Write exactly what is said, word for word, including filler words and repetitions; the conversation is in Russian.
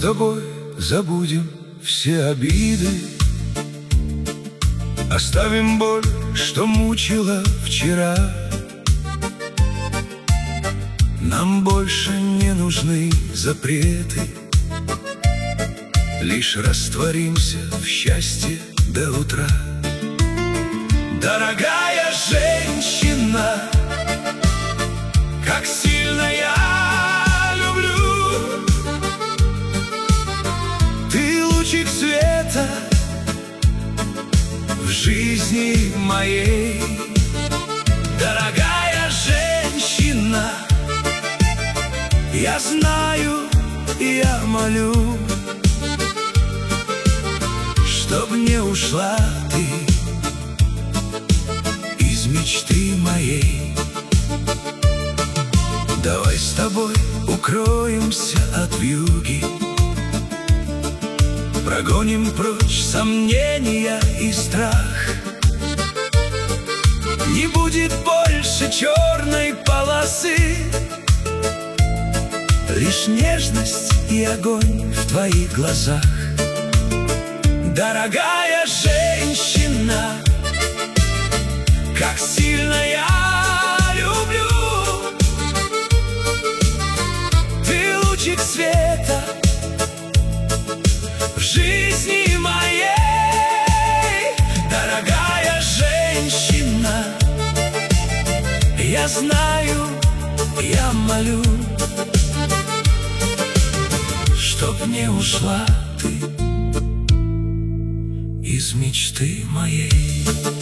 тобой забудем все обиды, оставим боль, что мучила вчера. Нам больше не нужны запреты, лишь растворимся в счастье до утра. Дорогая женщина, как сильно я люблю, ты лучик света в жизни моей. Дорогая женщина, я знаю и я молю, чтоб не ушла ты из мечты моей. Давай с тобой укроемся от вьюги, прогоним прочь сомнения и страх. Не будет больше черной полосы, лишь нежность и огонь в твоих глазах. Дорогая женщина, как сильно я люблю, ты лучик света в жизни моей. Дорогая женщина, я знаю, я молю, чтоб не ушла ты из мечты моей.